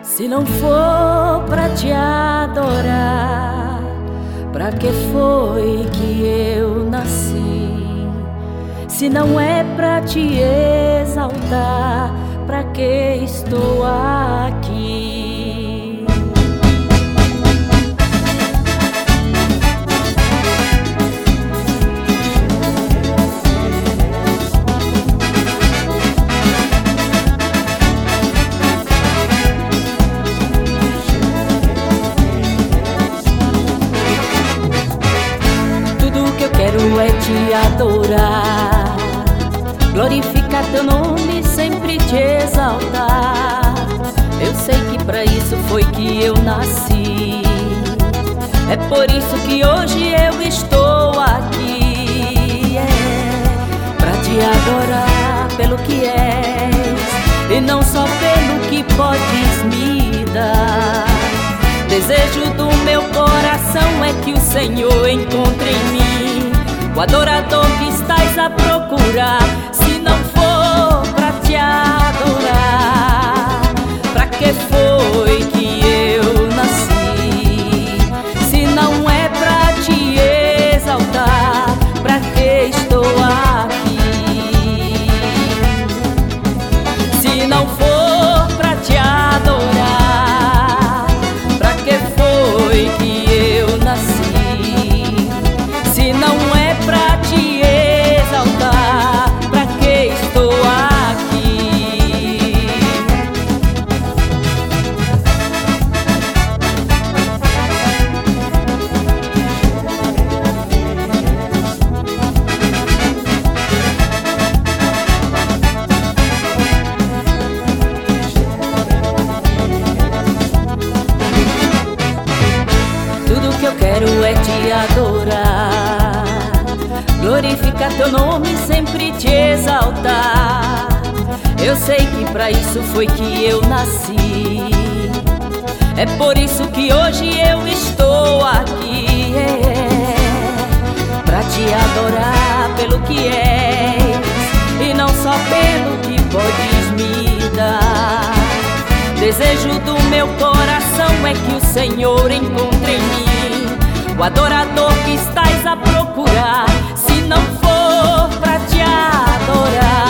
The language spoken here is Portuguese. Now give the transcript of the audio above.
Se não for pra te adorar, pra que foi que eu nasci? Se não é pra te exaltar, pra que estou aqui? Quero é te adorar, glorificar teu nome, sempre te exaltar. Eu sei que pra isso foi que eu nasci, é por isso que hoje eu estou aqui. Pra te adorar pelo que és e não só pelo que podes me dar. Desejo do meu coração é que o Senhor encontre em mim o adorador que estás a procurar. Se não for pra te adorar, pra que foi que eu nasci? Se não é pra te exaltar, pra que estou aqui? Se não for pra te adorar, pra que foi que eu nasci? Se não é pra te exaltar, pra que estou aqui? Tudo que eu quero é te adorar, glorificar teu nome, sempre te exaltar. Eu sei que pra isso foi que eu nasci, é por isso que hoje eu estou aqui. Pra te adorar pelo que és e não só pelo que podes me dar. Desejo do meu coração é que o Senhor encontre em mim o adorador que estás a procurar. Se não for pra te adorar,